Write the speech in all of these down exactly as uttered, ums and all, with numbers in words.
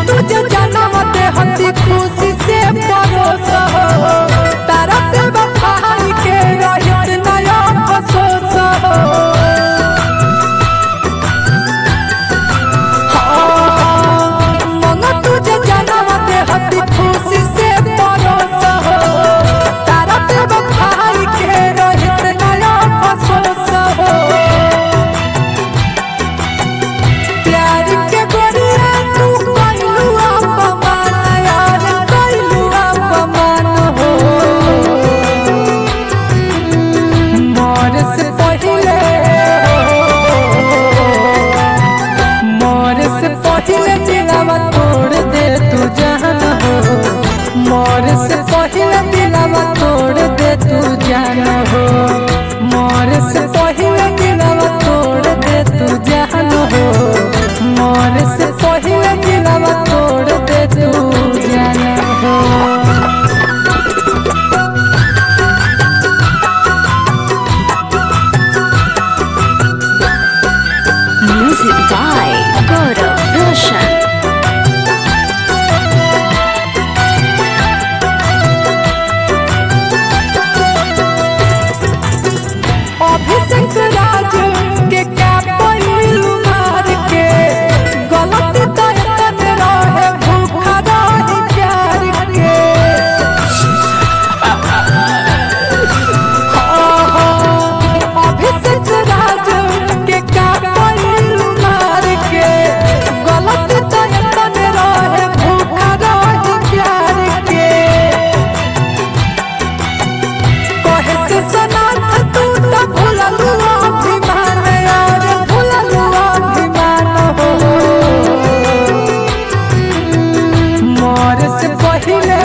तुझे जन्म दे हती खुशी से परोस हो तारा पे बखाई के रहत नया अफसोस हो मंग तुझे जन्म दे हती खुशी से परोस हो तारा पे बखाई के रहत नया अफसोस हो प्यार के गोरिया तू कइलू अपमान यार कइलू अपमान हो मोर से पहिले मोर से पहिले दिलवा तोड़ दे तू जान हो मोर से पहिले दिलवा तोड़ दे तू जान हो मोर से पहिले दिलवा तोड़ दे तू जान हो मोर से पहिले दिलवा तोड़ दे तू जान हो Music by Gaurav Roshan. Abhishek राज के क्या पहिलू मार के गलत तन रहे भूखा रही प्यार के अभिषेक राज के क्या पहिलू मार के गलत तन रहे भूखा रही प्यार के कहे से सनात तू तो भूललू अभिमान यार भूललू अभिमान हो मोर से पहिले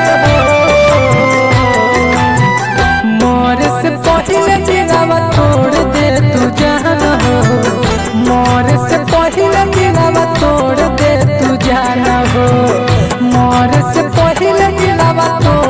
मोर से पहिले दिलवा तोड़ दे तू जान हो मोर से पहिले दिलवा तोड़ दे तू जान हो मोर से पहिले दिलवा तोड़